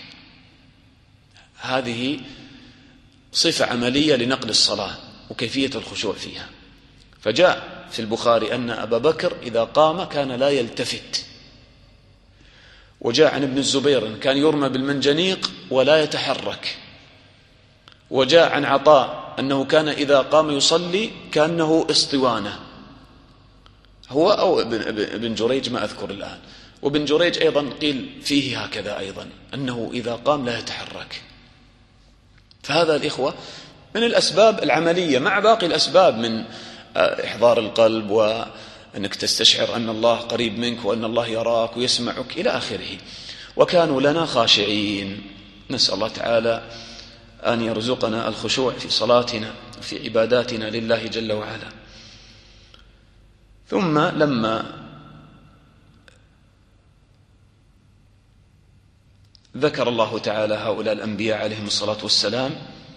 هذه صفة عملية لنقل الصلاة وكيفية الخشوع فيها. فجاء في البخاري أن أبا بكر إذا قام كان لا يلتفت، وجاء عن ابن الزبير أن كان يرمى بالمنجنيق ولا يتحرك، وجاء عن عطاء أنه كان إذا قام يصلي كأنه اسطوانة، هو أو ابن جريج ما أذكر الآن. وابن جريج أيضا قيل فيه هكذا أيضا أنه إذا قام لا يتحرك. فهذا الإخوة من الأسباب العملية مع باقي الأسباب من إحضار القلب وأنك تستشعر أن الله قريب منك وأن الله يراك ويسمعك إلى آخره. وكانوا لنا خاشعين. نسأل الله تعالى أن يرزقنا الخشوع في صلاتنا وفي عباداتنا لله جل وعلا. ثم لما ذكر الله تعالى هؤلاء الأنبياء عليهم الصلاة والسلام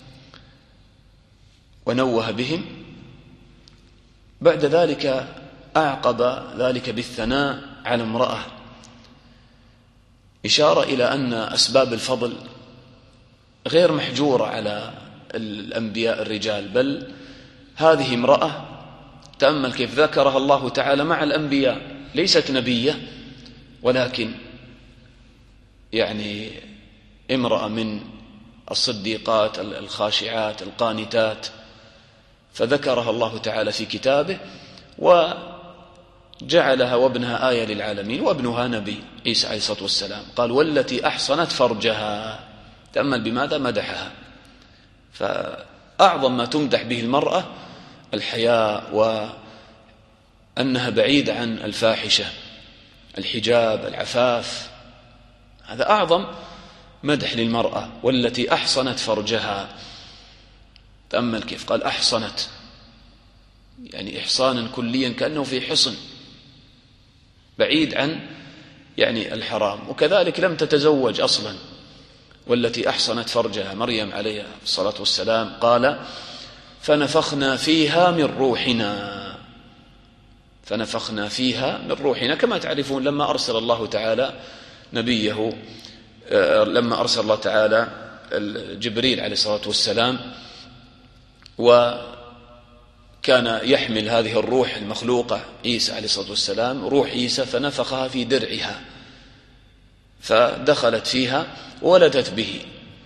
ونوه بهم، بعد ذلك أعقب ذلك بالثناء على امرأة، إشارة إلى أن أسباب الفضل غير محجورة على الأنبياء الرجال، بل هذه امرأة تأمل كيف ذكرها الله تعالى مع الأنبياء، ليست نبية ولكن يعني امرأة من الصديقات الخاشعات القانتات، فذكرها الله تعالى في كتابه وجعلها وابنها آية للعالمين، وابنها نبي عيسى عليه الصلاة والسلام. قال والتي أحصنت فرجها، تأمل بماذا مدحها. فأعظم ما تمدح به المرأة الحياء، وأنها بعيدة عن الفاحشة، الحجاب، العفاف، هذا أعظم مدح للمرأة. والتي أحصنت فرجها، تأمل كيف قال أحصنت، يعني إحصانا كليا كأنه في حصن بعيد عن يعني الحرام. وكذلك لم تتزوج أصلا. والتي أحصنت فرجها مريم عليه الصلاة والسلام قال فنفخنا فيها من روحنا، فنفخنا فيها من روحنا. كما تعرفون لما أرسل الله تعالى نبيه، لما أرسل الله تعالى جبريل عليه الصلاة والسلام وكان يحمل هذه الروح المخلوقة عيسى عليه الصلاة والسلام، روح عيسى، فنفخها في درعها فدخلت فيها ولدت به.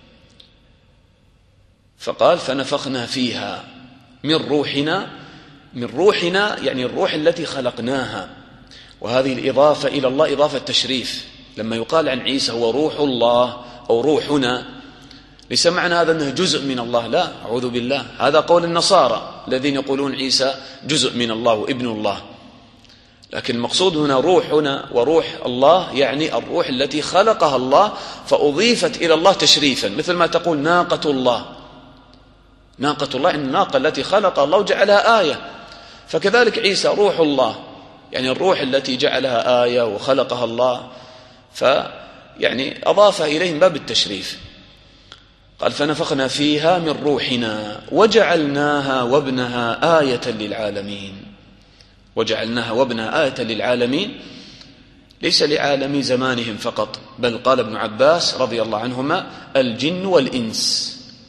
فقال فنفخنا فيها من روحنا، من روحنا يعني الروح التي خلقناها. وهذه الإضافة إلى الله إضافة تشريف. لما يقال عن عيسى هو روح الله أو روحنا، ليس معنى هذا أنه جزء من الله، لا، أعوذ بالله، هذا قول النصارى الذين يقولون عيسى جزء من الله وابن الله. لكن المقصود هنا روحنا وروح الله، يعني الروح التي خلقها الله فأضيفت إلى الله تشريفا، مثل ما تقول ناقة الله. ناقة الله إن الناقة التي خلقها الله وجعلها آية، فكذلك عيسى روح الله، يعني الروح التي جعلها آية وخلقها الله، فيعني أضافها إليهم باب التشريف. قال فنفخنا فيها من روحنا وجعلناها وابنها آية للعالمين. وجعلناها وابنها آية للعالمين، ليس لعالم زمانهم فقط، بل قال ابن عباس رضي الله عنهما الجن والإنس.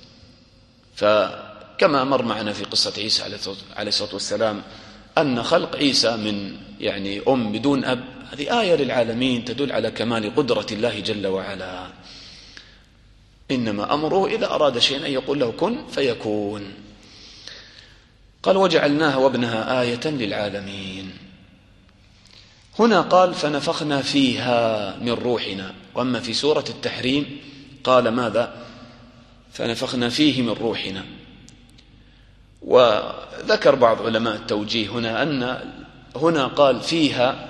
فكما مر معنا في قصة عيسى عليه الصلاة والسلام أن خلق عيسى من يعني أم بدون أب هذه آية للعالمين تدل على كمال قدرة الله جل وعلا. إنما أمره إذا أراد شيئا أن يقول له كن فيكون. قال وجعلناها وابنها آية للعالمين. هنا قال فنفخنا فيها من روحنا. وأما في سورة التحريم قال ماذا؟ فنفخنا فيه من روحنا. وذكر بعض علماء التوجيه هنا أن هنا قال فيها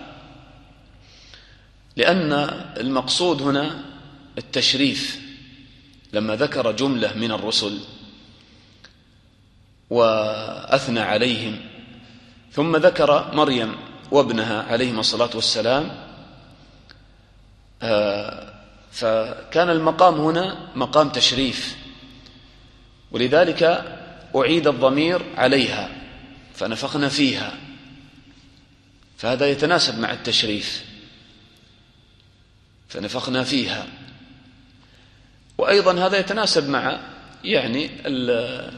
لأن المقصود هنا التشريف. لما ذكر جملة من الرسل وأثنى عليهم ثم ذكر مريم وابنها عليهما الصلاة والسلام، فكان المقام هنا مقام تشريف، ولذلك أعيد الضمير عليها فنفخنا فيها، فهذا يتناسب مع التشريف، فنفخنا فيها. وأيضا هذا يتناسب مع يعني ال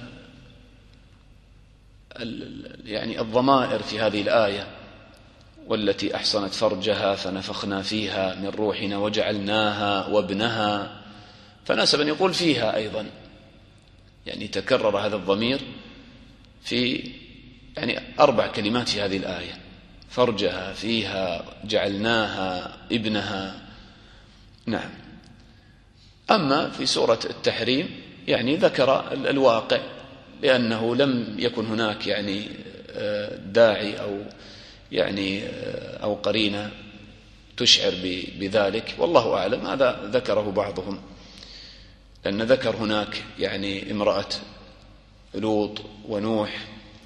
ال يعني الضمائر في هذه الآية، والتي أحصنت فرجها فنفخنا فيها من روحنا وجعلناها وابنها، فناسب أن يقول فيها أيضا، يعني تكرر هذا الضمير في يعني أربع كلمات في هذه الآية: فرجها، فيها، جعلناها، ابنها. نعم. أما في سورة التحريم يعني ذكر الواقع، لأنه لم يكن هناك يعني داعي أو يعني أو قرينة تشعر بذلك، والله أعلم. هذا ذكره بعضهم، لأن ذكر هناك يعني امرأة لوط ونوح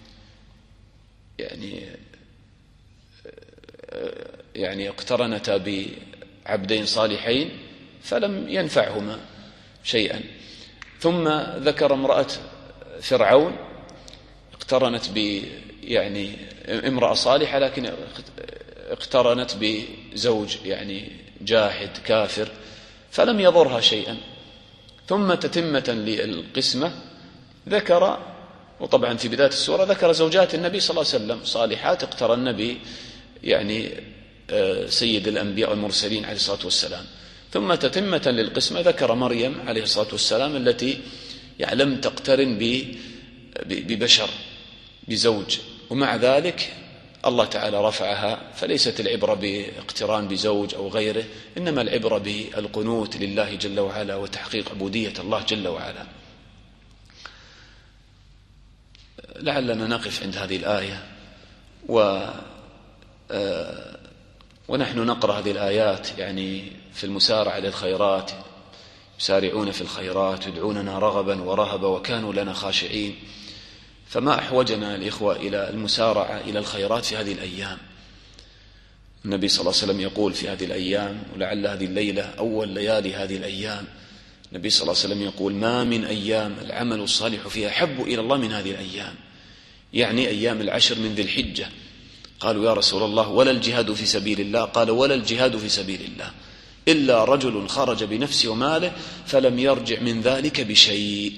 يعني يعني اقترنتا بعبدين صالحين فلم ينفعهما شيئا. ثم ذكر امرأة فرعون اقترنت ب يعني امرأة صالحة، لكن اقترنت بزوج يعني جاحد كافر فلم يضرها شيئا. ثم تتمة للقسمة ذكر، وطبعا في بداية السورة ذكر زوجات النبي صلى الله عليه وسلم صالحات اقترن ب يعني سيد الأنبياء والمرسلين عليه الصلاة والسلام. ثم تتمة للقسمة ذكر مريم عليه الصلاة والسلام التي يعني لم تقترن ببشر بزوج، ومع ذلك الله تعالى رفعها، فليست العبرة باقتران بزوج أو غيره، إنما العبرة بالقنوت لله جل وعلا وتحقيق عبودية الله جل وعلا. لعلنا نقف عند هذه الآية، و ونحن نقرأ هذه الآيات يعني في المسارعة للخيرات، يسارعون في الخيرات يدعوننا رغبا ورهبا وكانوا لنا خاشعين. فما أحوجنا الإخوة إلى المسارعة إلى الخيرات في هذه الأيام. النبي صلى الله عليه وسلم يقول في هذه الأيام، ولعل هذه الليلة أول ليالي هذه الأيام، النبي صلى الله عليه وسلم يقول: ما من أيام العمل الصالح فيها أحب إلى الله من هذه الأيام، يعني أيام العشر من ذي الحجة. قالوا: يا رسول الله ولا الجهاد في سبيل الله؟ قال: ولا الجهاد في سبيل الله إلا رجل خرج بنفسه وماله فلم يرجع من ذلك بشيء.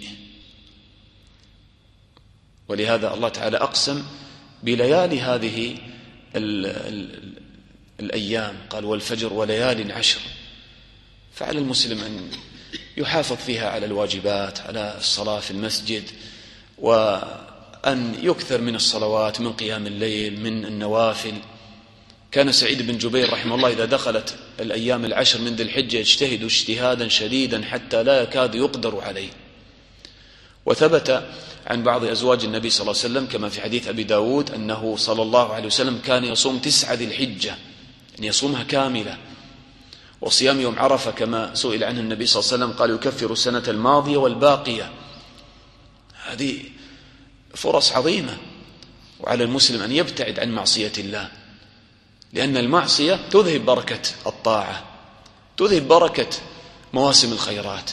ولهذا الله تعالى أقسم بليالي هذه ال ال الأيام، قال: والفجر وليال عشر. فعلى المسلم أن يحافظ فيها على الواجبات، على الصلاة في المسجد، وأن يكثر من الصلوات، من قيام الليل، من النوافل. كان سعيد بن جبير رحمه الله إذا دخلت الأيام العشر من ذي الحجة يجتهد اجتهادا شديدا حتى لا يكاد يقدر عليه. وثبت عن بعض أزواج النبي صلى الله عليه وسلم كما في حديث أبي داود أنه صلى الله عليه وسلم كان يصوم تسعة ذي الحجة، يعني يصومها كاملة. وصيام يوم عرفة كما سئل عنه النبي صلى الله عليه وسلم قال: يكفر السنة الماضية والباقية. هذه فرص عظيمة، وعلى المسلم أن يبتعد عن معصية الله، لأن المعصية تذهب بركة الطاعة، تذهب بركة مواسم الخيرات.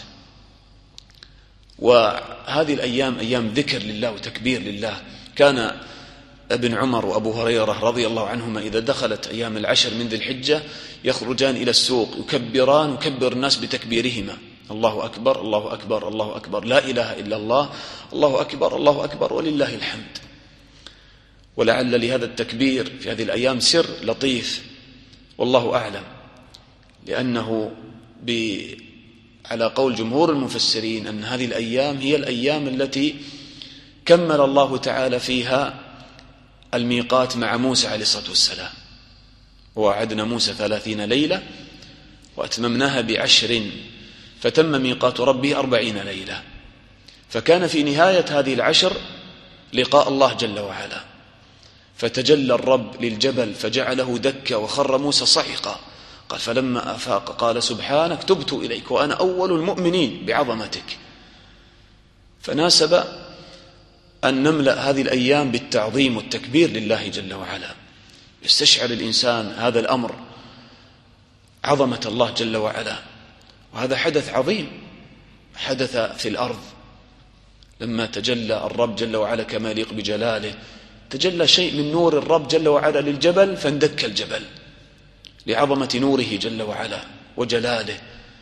وهذه الأيام أيام ذكر لله وتكبير لله. كان ابن عمر وأبو هريرة رضي الله عنهما إذا دخلت أيام العشر من ذي الحجة يخرجان إلى السوق يكبران، يكبر الناس بتكبيرهما: الله أكبر الله أكبر الله أكبر، لا إله إلا الله، الله أكبر الله أكبر ولله الحمد. ولعل لهذا التكبير في هذه الأيام سر لطيف والله أعلم، لأنه على قول جمهور المفسرين أن هذه الأيام هي الأيام التي كمل الله تعالى فيها الميقات مع موسى عليه الصلاة والسلام. ووعدنا موسى ثلاثين ليلة وأتممناها بعشر فتم ميقات ربه أربعين ليلة. فكان في نهاية هذه العشر لقاء الله جل وعلا، فتجلى الرب للجبل فجعله دكا وخر موسى صعقا. قال: فلما أفاق قال: سبحانك تبت إليك وأنا أول المؤمنين بعظمتك. فناسب أن نملأ هذه الأيام بالتعظيم والتكبير لله جل وعلا، يستشعر الإنسان هذا الأمر، عظمة الله جل وعلا. وهذا حدث عظيم حدث في الأرض لما تجلى الرب جل وعلا كما يليق بجلاله. تجلى شيء من نور الرب جل وعلا للجبل فاندك الجبل لعظمة نوره جل وعلا وجلاله.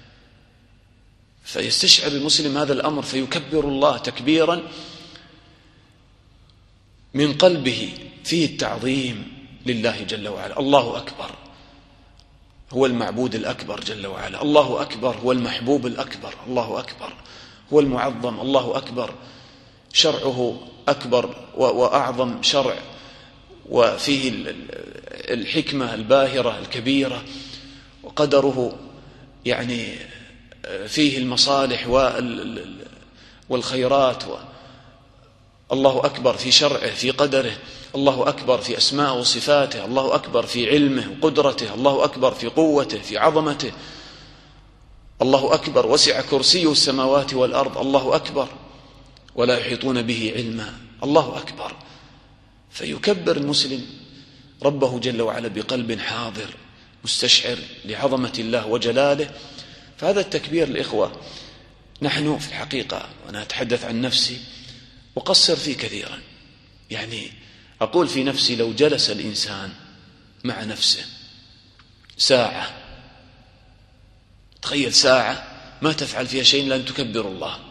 فيستشعر المسلم هذا الأمر فيكبر الله تكبيرا من قلبه فيه التعظيم لله جل وعلا. الله أكبر هو المعبود الأكبر جل وعلا، الله أكبر هو المحبوب الأكبر، الله أكبر هو المعظم، الله أكبر شرعه أكبر وأعظم شرع، وفيه الحكمة الباهرة الكبيرة، وقدره يعني فيه المصالح والخيرات. الله أكبر في شرعه في قدره، الله أكبر في أسماء وصفاته، الله أكبر في علمه وقدرته، الله أكبر في قوته في عظمته، الله أكبر وسع كرسيه السماوات والأرض، الله أكبر ولا يحيطون به علما، الله أكبر. فيكبر المسلم ربه جل وعلا بقلب حاضر مستشعر لعظمة الله وجلاله. فهذا التكبير الإخوة نحن في الحقيقة، وأنا أتحدث عن نفسي، أقصر فيه كثيرا. يعني أقول في نفسي لو جلس الإنسان مع نفسه ساعة، تخيل ساعة ما تفعل فيها شيء إلا أن تكبر الله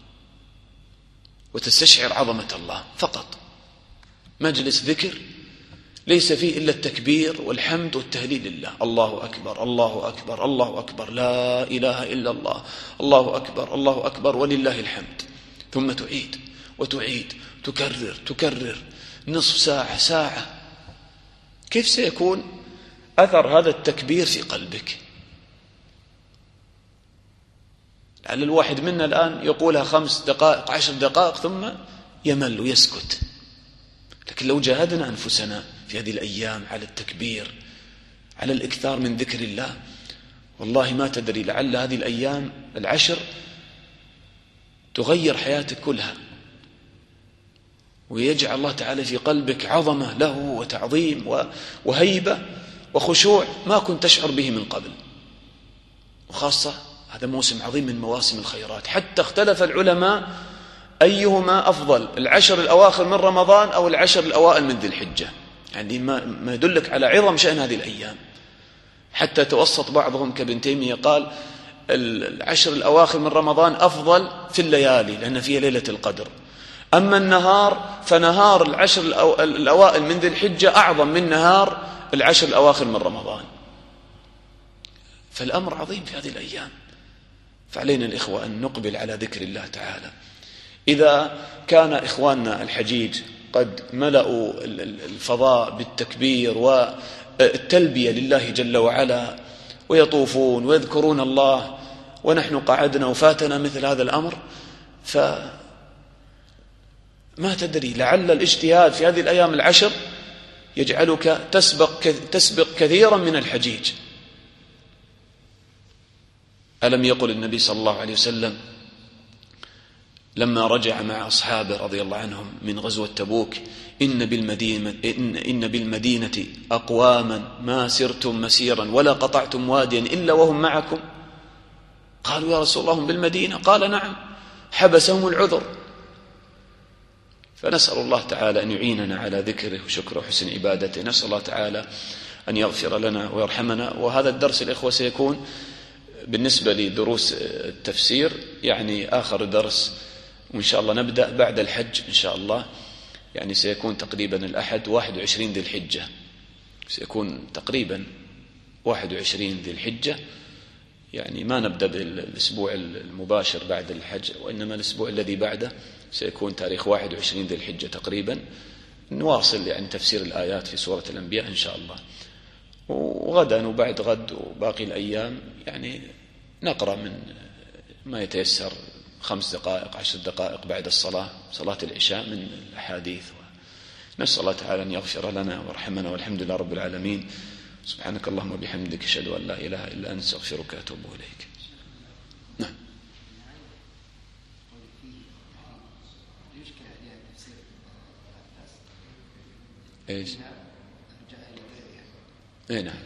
وتستشعر عظمة الله فقط، مجلس ذكر ليس فيه إلا التكبير والحمد والتهليل لله، الله أكبر الله أكبر الله أكبر لا إله إلا الله، الله أكبر الله أكبر ولله الحمد. ثم تعيد وتعيد تكرر تكرر نصف ساعة ساعة كيف سيكون أثر هذا التكبير في قلبك؟ لعل الواحد منا الآن يقولها خمس دقائق عشر دقائق ثم يمل ويسكت، لكن لو جاهدنا أنفسنا في هذه الأيام على التكبير، على الإكثار من ذكر الله، والله ما تدري، لعل هذه الأيام العشر تغير حياتك كلها، ويجعل الله تعالى في قلبك عظمة له وتعظيم وهيبة وخشوع ما كنت تشعر به من قبل. وخاصة هذا موسم عظيم من مواسم الخيرات، حتى اختلف العلماء أيهما أفضل، العشر الأواخر من رمضان أو العشر الأوائل من ذي الحجة، يعني ما, ما يدلك على عظم شأن هذه الأيام. حتى توسط بعضهم كابن تيمية قال العشر الأواخر من رمضان أفضل في الليالي لأن فيها ليلة القدر، أما النهار فنهار العشر الأوائل من ذي الحجة أعظم من نهار العشر الأواخر من رمضان. فالأمر عظيم في هذه الأيام، فعلينا الإخوة أن نقبل على ذكر الله تعالى. إذا كان إخواننا الحجيج قد ملأوا الفضاء بالتكبير والتلبية لله جل وعلا ويطوفون ويذكرون الله، ونحن قعدنا وفاتنا مثل هذا الأمر، فما تدري لعل الاجتهاد في هذه الأيام العشر يجعلك تسبق, تسبق كثيرا من الحجيج. ألم يقل النبي صلى الله عليه وسلم لما رجع مع أصحابه رضي الله عنهم من غزوة تبوك: إن بالمدينة, إن, إن بالمدينة أقواما ما سرتم مسيرا ولا قطعتم واديا إلا وهم معكم. قالوا: يا رسول الله هم بالمدينة؟ قال: نعم، حبسهم العذر. فنسأل الله تعالى أن يعيننا على ذكره وشكره وحسن عبادته. نسأل الله تعالى أن يغفر لنا ويرحمنا. وهذا الدرس الإخوة سيكون بالنسبة لدروس التفسير يعني آخر درس، وإن شاء الله نبدأ بعد الحج إن شاء الله، يعني سيكون تقريبا الأحد واحد وعشرين ذي الحجة، سيكون تقريبا واحد وعشرين ذي الحجة، يعني ما نبدأ بالأسبوع المباشر بعد الحج، وإنما الأسبوع الذي بعده سيكون تاريخ واحد وعشرين ذي الحجة تقريبا، نواصل يعني تفسير الآيات في سورة الأنبياء إن شاء الله. وغدا وبعد غد وباقي الأيام يعني نقرأ من ما يتيسر، خمس دقائق عشر دقائق بعد الصلاة، صلاة العشاء، من الأحاديث. نسأل الله تعالى أن يغفر لنا ويرحمنا، والحمد لله رب العالمين. سبحانك اللهم وبحمدك، أشهد أن لا إله إلا أنت، أستغفرك وأتوب إليك. نعم. ايش؟ اي نعم.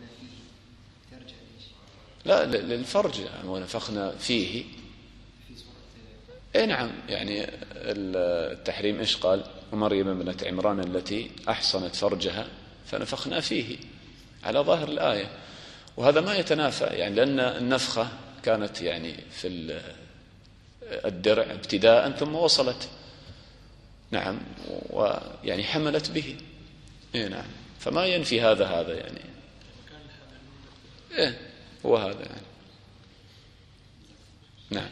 لا، للفرج ونفخنا فيه. اي نعم، يعني التحريم ايش قال؟ ومريم ابنة عمران التي احصنت فرجها فنفخنا فيه، على ظاهر الآية. وهذا ما يتنافى، يعني لأن النفخة كانت يعني في الدرع ابتداء ثم وصلت، نعم، ويعني حملت به. اي نعم، فما ينفي هذا هذا يعني ايه هو هذا يعني. نعم.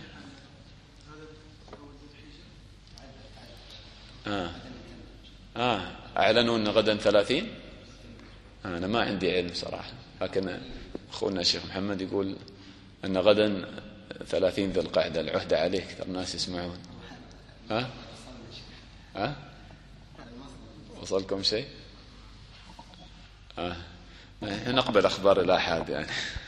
آه. آه. أعلنوا أن غدا ثلاثين. آه. أنا ما عندي علم صراحة، لكن أخونا الشيخ محمد يقول أن غدا ثلاثين ذي القعدة، العهدة عليه، أكثر الناس يسمعون. ها؟ ها؟ وصلكم شيء؟ آه. نقبل أخبار الآحاد يعني.